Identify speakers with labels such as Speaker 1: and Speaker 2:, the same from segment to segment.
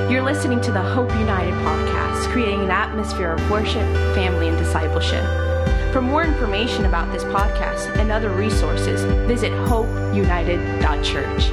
Speaker 1: You're listening to the Hope United podcast, creating an atmosphere of worship, family, and discipleship. For more information about this podcast and other resources, visit hopeunited.church.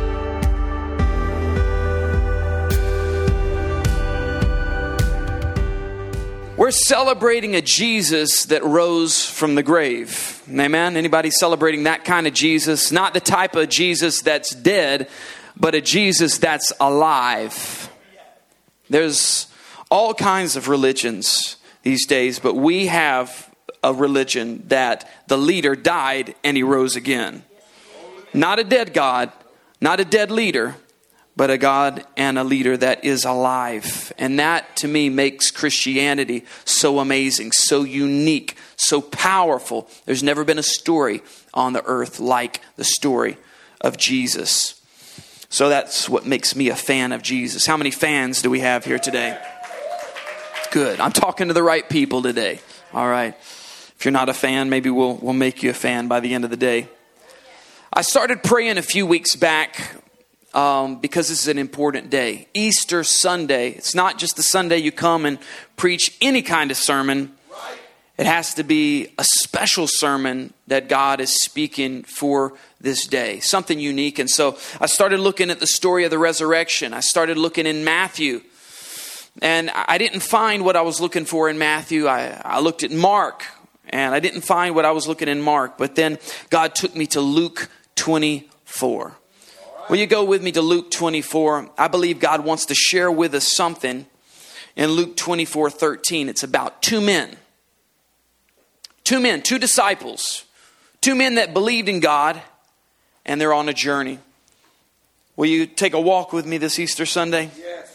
Speaker 2: We're celebrating a Jesus that rose from the grave. Amen? Anybody celebrating that kind of Jesus? Not the type of Jesus that's dead, but a Jesus that's alive. There's all kinds of religions these days, but we have a religion that the leader died and he rose again. Not a dead God, not a dead leader, but a God and a leader that is alive. And that, to me, makes Christianity so amazing, so unique, so powerful. There's never been a story on the earth like the story of Jesus. So that's what makes me a fan of Jesus. How many fans do we have here today? Good. I'm talking to the right people today. All right. If you're not a fan, maybe we'll make you a fan by the end of the day. I started praying a few weeks back because this is an important day. Easter Sunday. It's not just the Sunday you come and preach any kind of sermon. It has to be a special sermon that God is speaking for this day. Something unique. And so I started looking at the story of the resurrection. I started looking in Matthew. And I didn't find what I was looking for in Matthew. I looked at Mark. And I didn't find what I was looking in Mark. But then God took me to Luke 24. Will you go with me to Luke 24? I believe God wants to share with us something in Luke 24:13. It's about two men. Two men, two disciples. Two men that believed in God, and they're on a journey. Will you take a walk with me this Easter Sunday? Yes.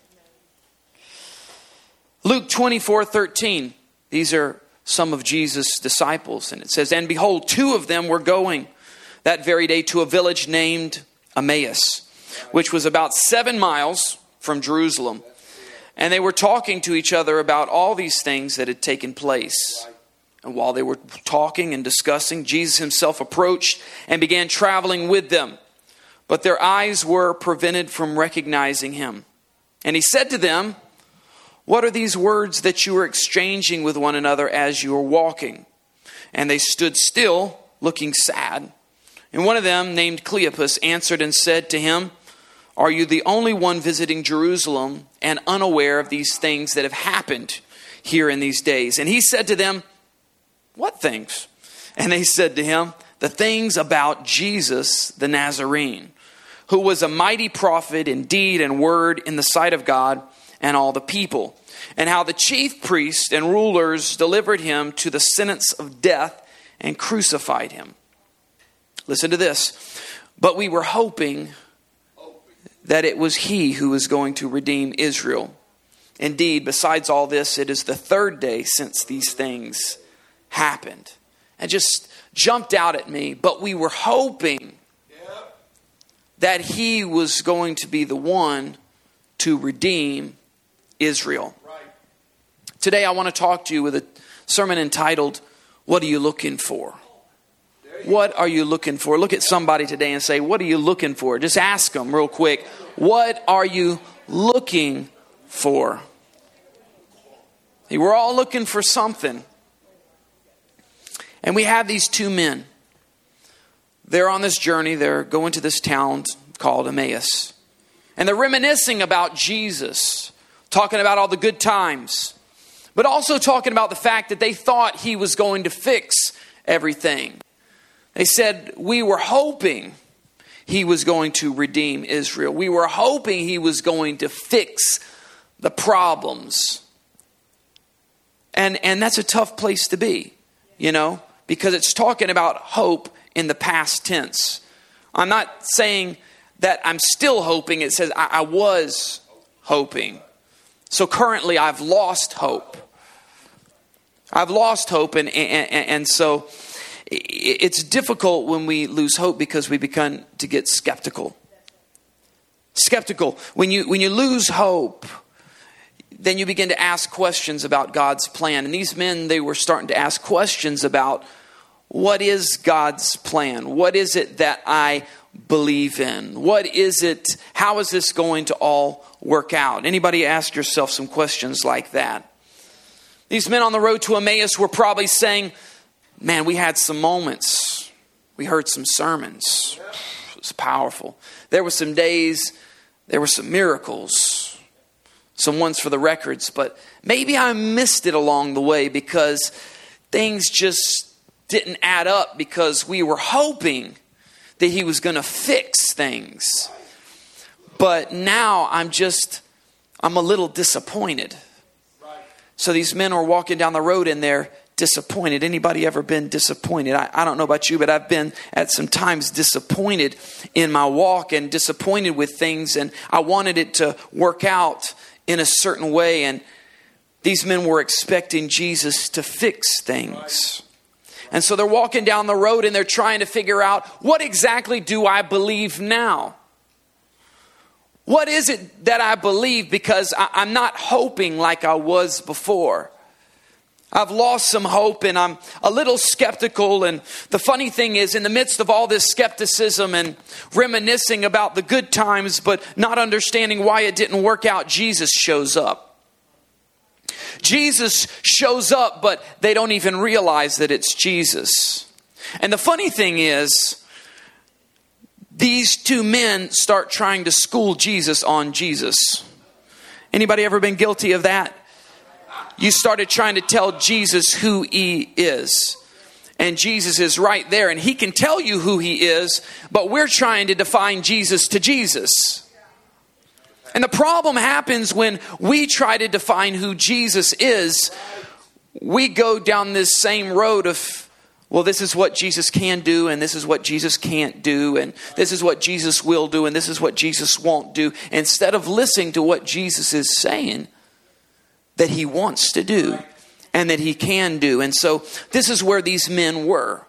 Speaker 2: Luke 24:13. These are some of Jesus' disciples. And it says, "And behold, two of them were going that very day to a village named Emmaus, which was about 7 miles from Jerusalem. And they were talking to each other about all these things that had taken place. And while they were talking and discussing, Jesus himself approached and began traveling with them. But their eyes were prevented from recognizing him. And he said to them, 'What are these words that you are exchanging with one another as you are walking?' And they stood still, looking sad. And one of them, named Cleopas, answered and said to him, 'Are you the only one visiting Jerusalem and unaware of these things that have happened here in these days?' And he said to them, 'What things?' And they said to him, 'The things about Jesus the Nazarene, who was a mighty prophet in deed and word in the sight of God and all the people, and how the chief priests and rulers delivered him to the sentence of death and crucified him.' Listen to this. 'But we were hoping that it was he who was going to redeem Israel. Indeed, besides all this, it is the third day since these things happened.'" And just jumped out at me. But we were hoping that he was going to be the one to redeem Israel. Today I want to talk to you with a sermon entitled, "What are you looking for?" What are you looking for? Look at somebody today and say, "What are you looking for?" Just ask them real quick. What are you looking for? Hey, we're all looking for something. And we have these two men. They're on this journey. They're going to this town called Emmaus. And they're reminiscing about Jesus, talking about all the good times, but also talking about the fact that they thought he was going to fix everything. They said, "We were hoping he was going to redeem Israel. We were hoping he was going to fix the problems." And that's a tough place to be, you know, because it's talking about hope in the past tense. I'm not saying that I'm still hoping. It says I was hoping. So currently I've lost hope. I've lost hope, and so it's difficult when we lose hope because we begin to get skeptical. Skeptical. When you lose hope, then you begin to ask questions about God's plan. And these men, they were starting to ask questions about, what is God's plan? What is it that I believe in? What is it? How is this going to all work out? Anybody ask yourself some questions like that? These men on the road to Emmaus were probably saying, man, we had some moments. We heard some sermons. It was powerful. There were some days, there were some miracles, some ones for the records, but maybe I missed it along the way because things just didn't add up because we were hoping that he was going to fix things. But now I'm a little disappointed. So these men are walking down the road and they're disappointed. Anybody ever been disappointed? I don't know about you, but I've been at some times disappointed in my walk and disappointed with things, and I wanted it to work out in a certain way, and these men were expecting Jesus to fix things. And so they're walking down the road and they're trying to figure out, what exactly do I believe now? What is it that I believe? Because I'm not hoping like I was before. I've lost some hope and I'm a little skeptical. And the funny thing is, in the midst of all this skepticism and reminiscing about the good times, but not understanding why it didn't work out, Jesus shows up. Jesus shows up, but they don't even realize that it's Jesus. And the funny thing is, these two men start trying to school Jesus on Jesus. Anybody ever been guilty of that? You started trying to tell Jesus who he is. And Jesus is right there. And he can tell you who he is. But we're trying to define Jesus to Jesus. And the problem happens when we try to define who Jesus is. We go down this same road of, well, this is what Jesus can do. And this is what Jesus can't do. And this is what Jesus will do. And this is what Jesus won't do. Instead of listening to what Jesus is saying that he wants to do and that he can do. And so this is where these men were.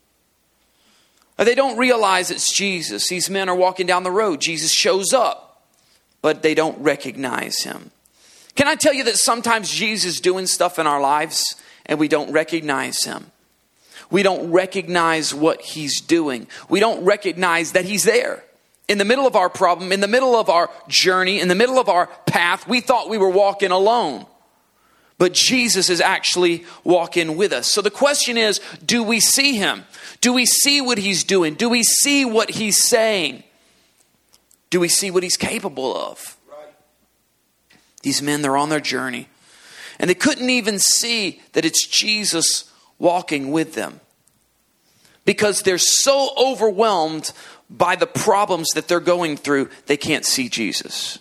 Speaker 2: They don't realize it's Jesus. These men are walking down the road. Jesus shows up, but they don't recognize him. Can I tell you that sometimes Jesus is doing stuff in our lives and we don't recognize him? We don't recognize what he's doing. We don't recognize that he's there. In the middle of our problem, in the middle of our journey, in the middle of our path, we thought we were walking alone. But Jesus is actually walking with us. So the question is, do we see him? Do we see what he's doing? Do we see what he's saying? Do we see what he's capable of? Right. These men, they're on their journey. And they couldn't even see that it's Jesus walking with them. Because they're so overwhelmed by the problems that they're going through, they can't see Jesus.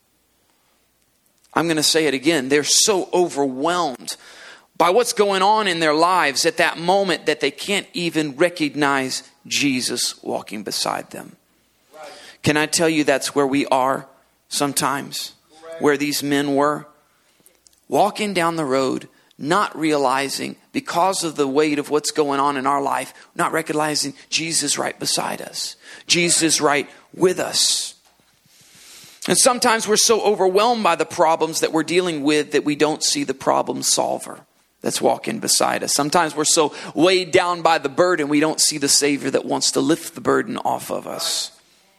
Speaker 2: I'm going to say it again. They're so overwhelmed by what's going on in their lives at that moment that they can't even recognize Jesus walking beside them. Right. Can I tell you that's where we are sometimes? Right. Where these men were? Walking down the road, not realizing because of the weight of what's going on in our life, not recognizing Jesus right beside us. Jesus right with us. And sometimes we're so overwhelmed by the problems that we're dealing with that we don't see the problem solver that's walking beside us. Sometimes we're so weighed down by the burden we don't see the Savior that wants to lift the burden off of us.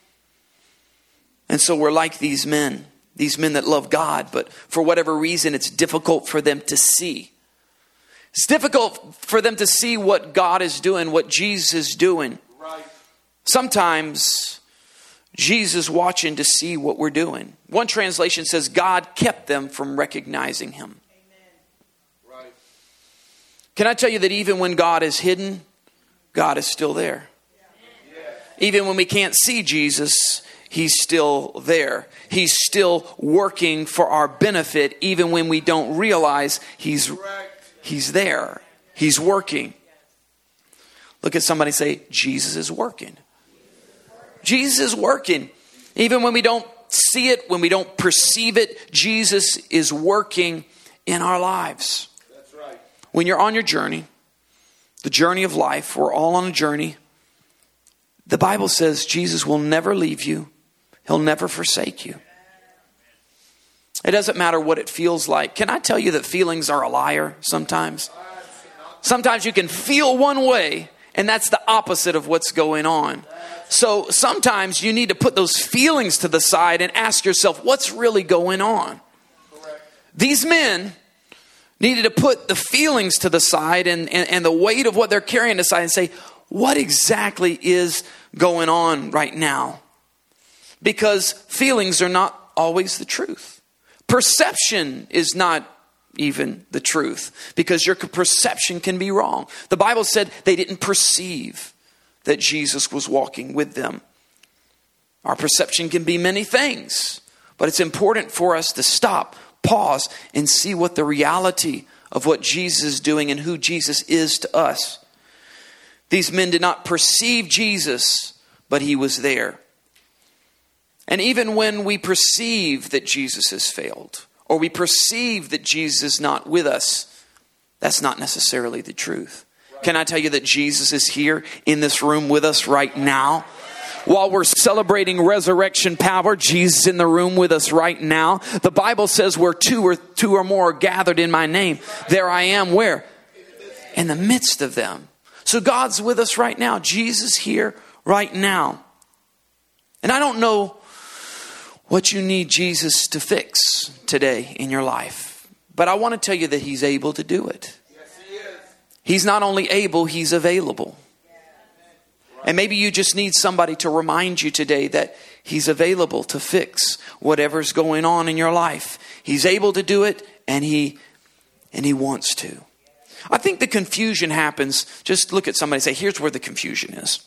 Speaker 2: And so we're like these men that love God, but for whatever reason it's difficult for them to see. It's difficult for them to see what God is doing, what Jesus is doing. Right. Sometimes Jesus watching to see what we're doing. One translation says God kept them from recognizing him. Amen. Right. Can I tell you that even when God is hidden, God is still there. Yeah. Even when we can't see Jesus, he's still there. He's still working for our benefit, even when we don't realize he's there. He's working. Look at somebody and say, Jesus is working. Jesus is working. Even when we don't see it, when we don't perceive it, Jesus is working in our lives. That's right. When you're on your journey, the journey of life, we're all on a journey. The Bible says Jesus will never leave you. He'll never forsake you. It doesn't matter what it feels like. Can I tell you that feelings are a liar sometimes? Sometimes you can feel one way, and that's the opposite of what's going on. So sometimes you need to put those feelings to the side and ask yourself, what's really going on? These men needed to put the feelings to the side and the weight of what they're carrying aside and say, what exactly is going on right now? Because feelings are not always the truth. Perception is not even the truth, because your perception can be wrong. The Bible said they didn't perceive that Jesus was walking with them. Our perception can be many things, but it's important for us to stop, pause, and see what the reality of what Jesus is doing and who Jesus is to us. These men did not perceive Jesus, but he was there. And even when we perceive that Jesus has failed, or we perceive that Jesus is not with us, that's not necessarily the truth. Can I tell you that Jesus is here in this room with us right now? While we're celebrating resurrection power, Jesus is in the room with us right now. The Bible says where two or more are gathered in my name, there I am where? In the midst of them. So God's with us right now. Jesus here right now. And I don't know what you need Jesus to fix today in your life, but I want to tell you that he's able to do it.
Speaker 3: Yes, he is.
Speaker 2: He's not only able, he's available. And maybe you just need somebody to remind you today that he's available to fix whatever's going on in your life. He's able to do it, and he wants to. I think the confusion happens. Just look at somebody and say, here's where the confusion is.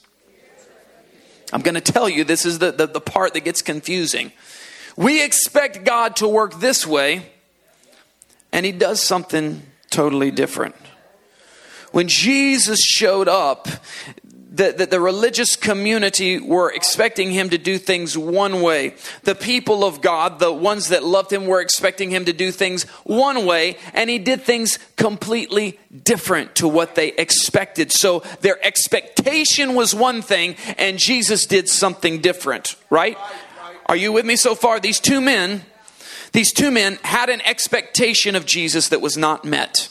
Speaker 2: I'm going to tell you, this is the part that gets confusing. We expect God to work this way, and he does something totally different. When Jesus showed up, the religious community were expecting him to do things one way. The people of God, the ones that loved him, were expecting him to do things one way, and he did things completely different to what they expected. So their expectation was one thing, and Jesus did something different, right? Are you with me so far? These two men had an expectation of Jesus that was not met.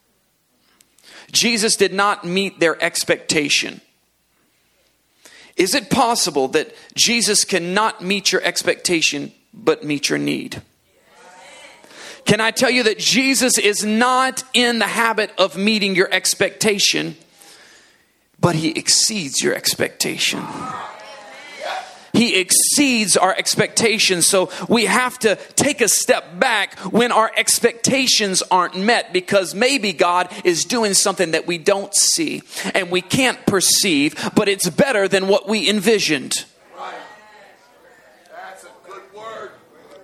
Speaker 2: Jesus did not meet their expectation. Is it possible that Jesus cannot meet your expectation but meet your need? Can I tell you that Jesus is not in the habit of meeting your expectation, but he exceeds your expectation. He exceeds our expectations. So we have to take a step back when our expectations aren't met, because maybe God is doing something that we don't see and we can't perceive, but it's better than what we envisioned.
Speaker 3: Right. That's a good word.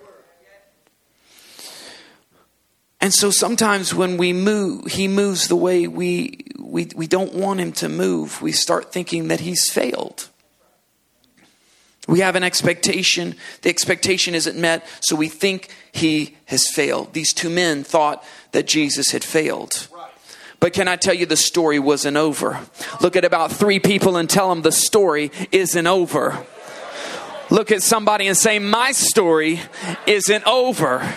Speaker 2: And so sometimes when we move, he moves the way we don't want him to move. We start thinking that he's failed. We have an expectation. The expectation isn't met, so we think he has failed. These two men thought that Jesus had failed. But can I tell you, the story wasn't over? Look at about 3 people and tell them the story isn't over. Look at somebody and say, my story isn't over.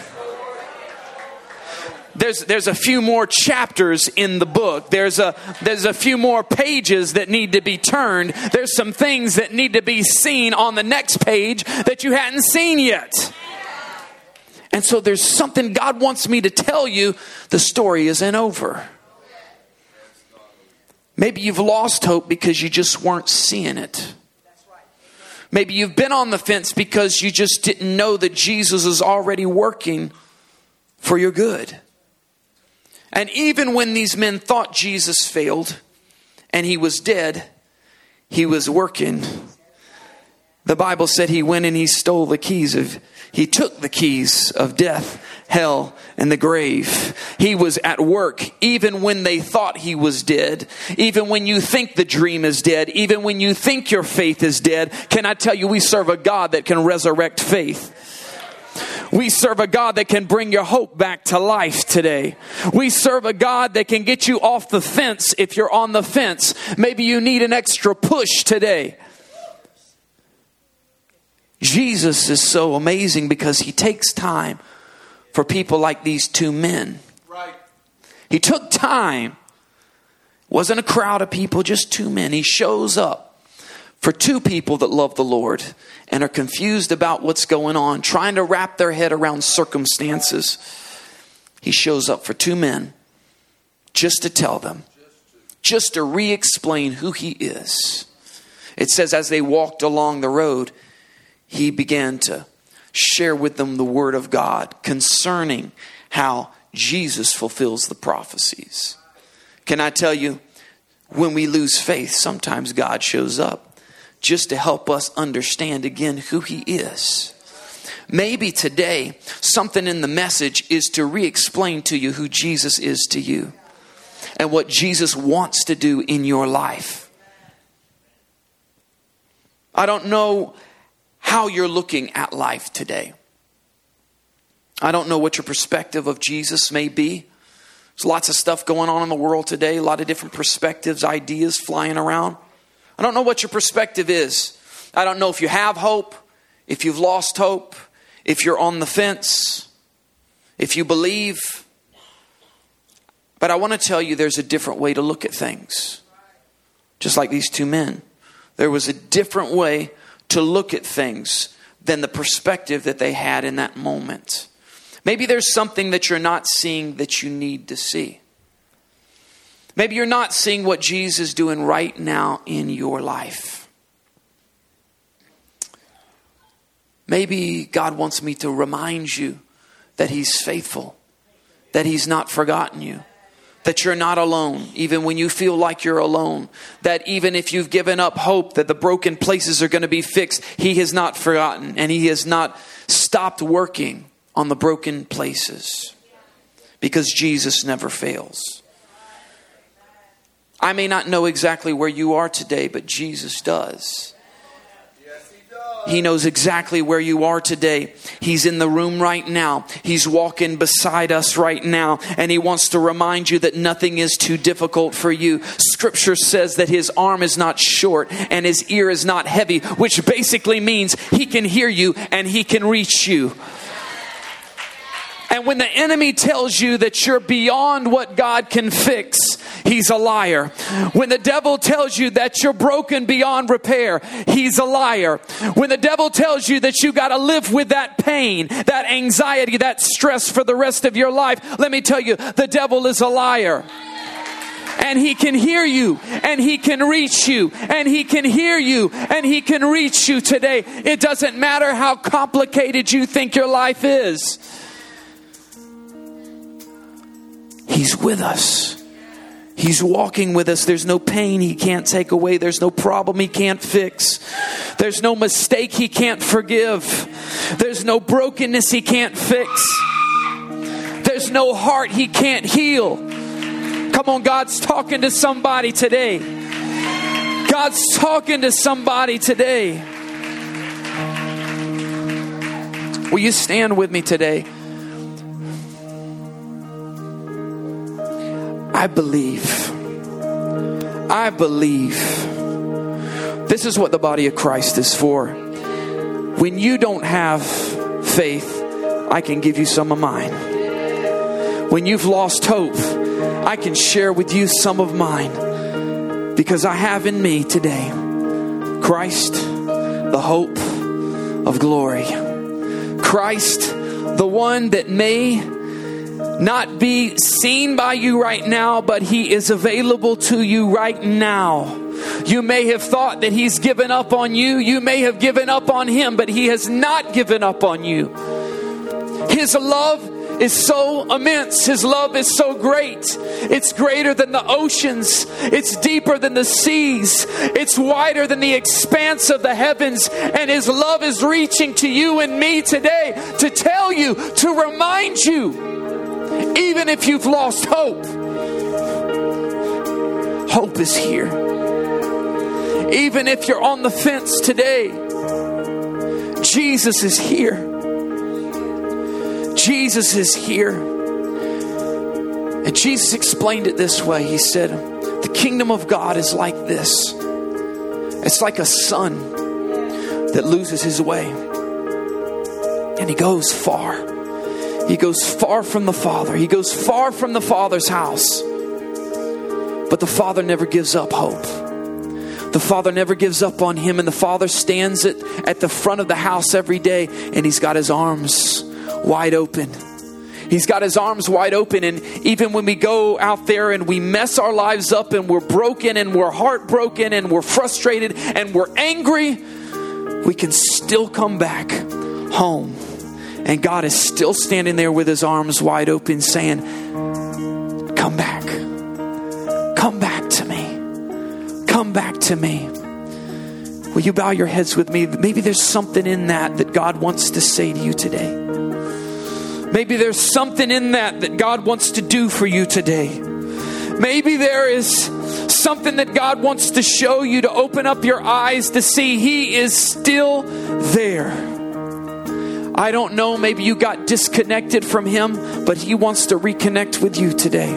Speaker 2: There's a few more chapters in the book. There's a few more pages that need to be turned. There's some things that need to be seen on the next page that you hadn't seen yet. And so there's something God wants me to tell you. The story isn't over. Maybe you've lost hope because you just weren't seeing it. Maybe you've been on the fence because you just didn't know that Jesus is already working for your good. And even when these men thought Jesus failed and he was dead, he was working. The Bible said he went and he took the keys of death, hell, and the grave. He was at work even when they thought he was dead. Even when you think the dream is dead. Even when you think your faith is dead. Can I tell you, we serve a God that can resurrect faith. We serve a God that can bring your hope back to life today. We serve a God that can get you off the fence if you're on the fence. Maybe you need an extra push today. Jesus is so amazing because he takes time for people like these two men.
Speaker 3: Right.
Speaker 2: He took time. It wasn't a crowd of people, just two men. He shows up for two people that love the Lord and are confused about what's going on, trying to wrap their head around circumstances. He shows up for two men just to tell them, just to re-explain who he is. It says as they walked along the road, he began to share with them the word of God concerning how Jesus fulfills the prophecies. Can I tell you, when we lose faith, sometimes God shows up just to help us understand again who he is. Maybe today, something in the message is to re-explain to you who Jesus is to you and what Jesus wants to do in your life. I don't know how you're looking at life today. I don't know what your perspective of Jesus may be. There's lots of stuff going on in the world today, a lot of different perspectives, ideas flying around. I don't know what your perspective is. I don't know if you have hope, if you've lost hope, if you're on the fence, if you believe. But I want to tell you there's a different way to look at things. Just like these two men. There was a different way to look at things than the perspective that they had in that moment. Maybe there's something that you're not seeing that you need to see. Maybe you're not seeing what Jesus is doing right now in your life. Maybe God wants me to remind you that he's faithful, that he's not forgotten you, that you're not alone, even when you feel like you're alone, that even if you've given up hope that the broken places are going to be fixed, he has not forgotten and he has not stopped working on the broken places because Jesus never fails. I may not know exactly where you are today, but Jesus does. He knows exactly where you are today. He's in the room right now. He's walking beside us right now. And he wants to remind you that nothing is too difficult for you. Scripture says that his arm is not short and his ear is not heavy, which basically means he can hear you and he can reach you. And when the enemy tells you that you're beyond what God can fix, he's a liar. When the devil tells you that you're broken beyond repair, he's a liar. When the devil tells you that you got to live with that pain, that anxiety, that stress for the rest of your life, let me tell you, the devil is a liar. And he can hear you, and he can reach you, and he can hear you, and he can reach you today. It doesn't matter how complicated you think your life is. He's with us. He's walking with us. There's no pain he can't take away. There's no problem he can't fix. There's no mistake he can't forgive. There's no brokenness he can't fix. There's no heart he can't heal. Come on, God's talking to somebody today. God's talking to somebody today. Will you stand with me today? I believe. This is what the body of Christ is for. When you don't have faith, I can give you some of mine. When you've lost hope, I can share with you some of mine. Because I have in me today Christ, the hope of glory. Christ, the one that may not be seen by you right now, but he is available to you right now. You may have thought that he's given up on you. You may have given up on him, but he has not given up on you. His love is so immense. His love is so great. It's greater than the oceans. It's deeper than the seas. It's wider than the expanse of the heavens. And his love is reaching to you and me today to tell you, to remind you, even if you've lost hope, hope is here. Even if you're on the fence today, Jesus is here. Jesus is here. And Jesus explained it this way. He said, the kingdom of God is like this. It's like a son that loses his way. And he goes far. He goes far from the Father. He goes far from the Father's house. But the Father never gives up hope. The Father never gives up on him, and the Father stands at the front of the house every day, and he's got his arms wide open. He's got his arms wide open, and even when we go out there and we mess our lives up and we're broken and we're heartbroken and we're frustrated and we're angry, we can still come back home. And God is still standing there with his arms wide open saying, come back. Come back to me. Come back to me. Will you bow your heads with me? Maybe there's something in that God wants to say to you today. Maybe there's something in that God wants to do for you today. Maybe there is something that God wants to show you, to open up your eyes to see He is still there. I don't know, maybe you got disconnected from Him, but He wants to reconnect with you today.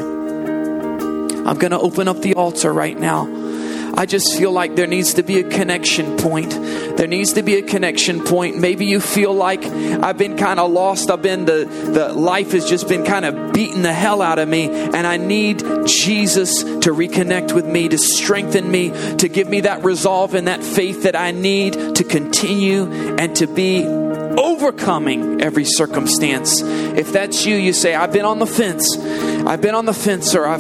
Speaker 2: I'm going to open up the altar right now. I just feel like there needs to be a connection point. There needs to be a connection point. Maybe you feel like I've been kind of lost. The life has just been kind of beating the hell out of me. And I need Jesus to reconnect with me, to strengthen me, to give me that resolve and that faith that I need to continue and to be overcoming every circumstance. If that's you, you say, I've been on the fence. I've been on the fence, or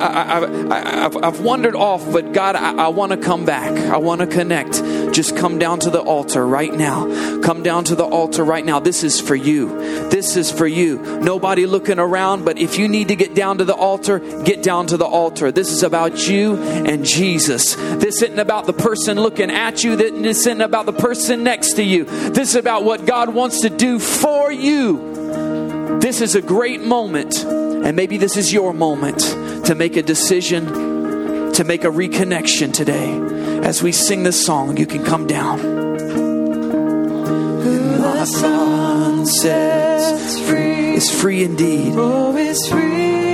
Speaker 2: I've wandered off, but God, I want to come back. I want to connect. Just come down to the altar right now. Come down to the altar right now. This is for you. This is for you. Nobody looking around, but if you need to get down to the altar, get down to the altar. This is about you and Jesus. This isn't about the person looking at you. This isn't about the person next to you. This is about what God wants to do for you. This is a great moment. And maybe this is your moment to make a decision, to make a reconnection today. As we sing this song, you can come down. My son sets free is free indeed.
Speaker 4: Oh, it's free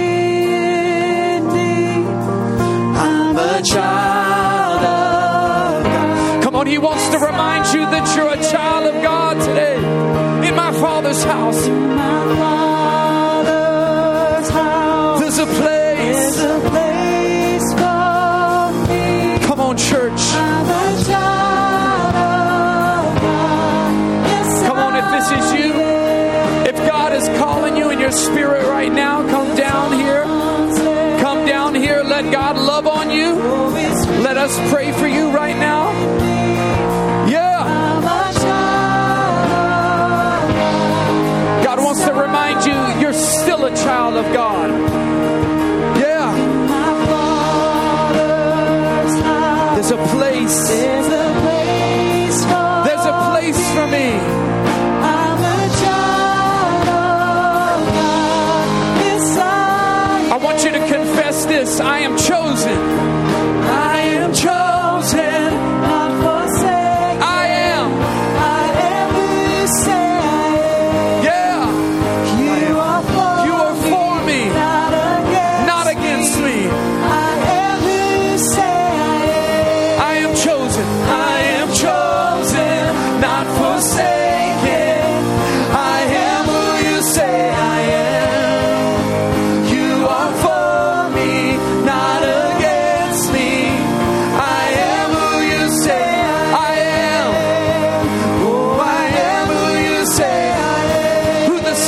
Speaker 4: indeed. I'm a child of God.
Speaker 2: Come on, He wants to remind you that you're a child of God today. In my Father's house.
Speaker 4: In my Father's house.
Speaker 2: There's a place.
Speaker 4: There's a place for me.
Speaker 2: Come on, church.
Speaker 4: I'm a child of God. Yes,
Speaker 2: come on, if this is you, if God is calling you in your spirit right now, come down here. Come down here. Let God love on you. Let us pray for you right now. Yeah. God wants to remind you you're still a child of God. Yeah. There's a place. There's a place for me. I want you to confess this. I am chosen. I am chosen.
Speaker 4: not forsaken.
Speaker 2: I am.
Speaker 4: I am who you say I am.
Speaker 2: Yeah.
Speaker 4: You are for
Speaker 2: me.
Speaker 4: Not against
Speaker 2: me.
Speaker 4: I am who you say I am.
Speaker 2: I am chosen. I am chosen, not forsaken. I am who you say I am. You are for me, not against me. I am who you say I am. Oh, I am who you say I am. Who the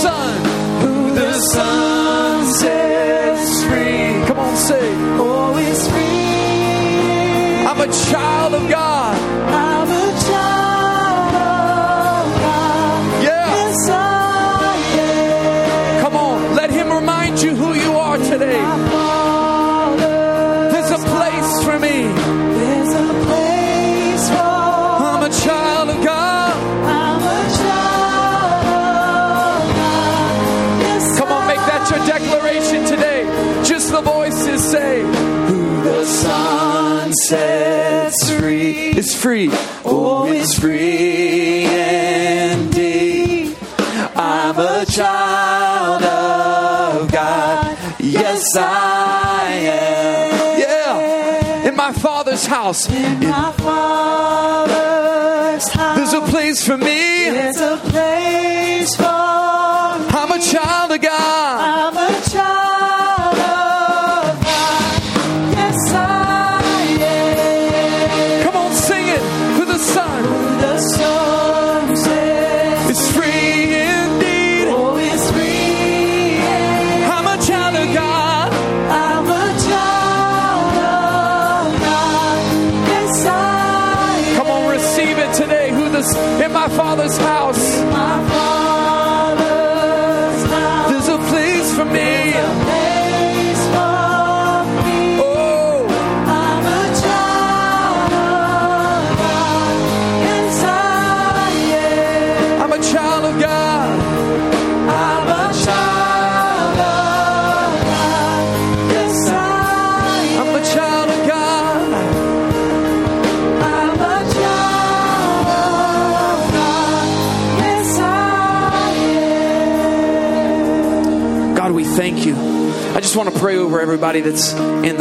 Speaker 2: Son sets free. Come on, say.
Speaker 4: Oh, it's free.
Speaker 2: I'm a child of God.
Speaker 4: I'm a child of God.
Speaker 2: Yeah.
Speaker 4: Yes, I am.
Speaker 2: Come on, let Him remind you who you are today. There's a place for me.
Speaker 4: There's a place for
Speaker 2: I'm a child of God.
Speaker 4: I'm a child of God. Yes,
Speaker 2: Come on, make that your declaration today. Just the voices say, who the Son sets free is free. Oh, it's free indeed. I'm a child of God. Yes, I am. Yeah. In my Father's house.
Speaker 4: in my Father's house.
Speaker 2: There's a place for me.
Speaker 4: There's a place for
Speaker 2: I'm a child of God.
Speaker 4: I'm a child of God. Yes, I am.
Speaker 2: house.
Speaker 4: My Father's house.
Speaker 2: There's a place for me.
Speaker 4: Place for me.
Speaker 2: Oh,
Speaker 4: I'm a child of God. Yes, I am.
Speaker 2: I'm a child of God.
Speaker 4: I'm a child of God. Yes, I am.
Speaker 2: I'm a child of God.
Speaker 4: I'm a child of God. Yes, I am.
Speaker 2: God, we thank you. I just want to pray over everybody that's in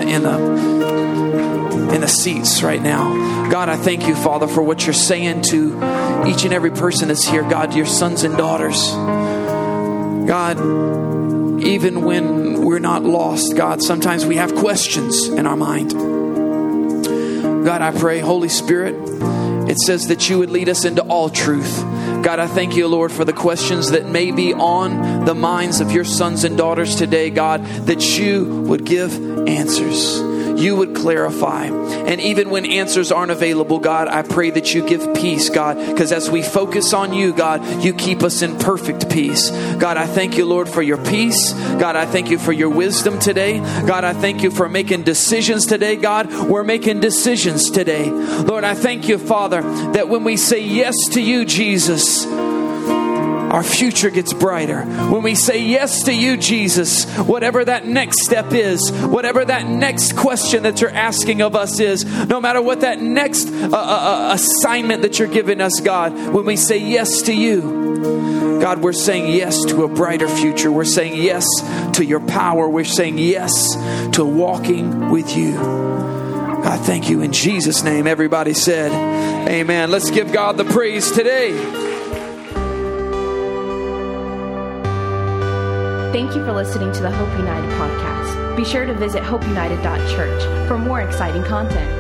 Speaker 2: the seats right now. God, I thank you, Father, for what you're saying to each and every person that's here. God, your sons and daughters. God, even when we're not lost, God, sometimes we have questions in our mind. God, I pray, Holy Spirit, it says that you would lead us into all truth. God, I thank you, Lord, for the questions that may be on the minds of your sons and daughters today, God, that you would give answers. You would clarify. And even when answers aren't available, God, I pray that you give peace, God, because as we focus on you, God, you keep us in perfect peace. God, I thank you, Lord, for your peace. God, I thank you for your wisdom today. God, I thank you for making decisions today. God, we're making decisions today. Lord, I thank you, Father, that when we say yes to you, Jesus, our future gets brighter. When we say yes to you, Jesus, whatever that next step is, whatever that next question that you're asking of us is, no matter what that next assignment that you're giving us, God, when we say yes to you, God, we're saying yes to a brighter future. We're saying yes to your power. We're saying yes to walking with you. God, thank you in Jesus' name. Everybody said, amen. Let's give God the praise today.
Speaker 1: Thank you for listening to the Hope United podcast. Be sure to visit hopeunited.church for more exciting content.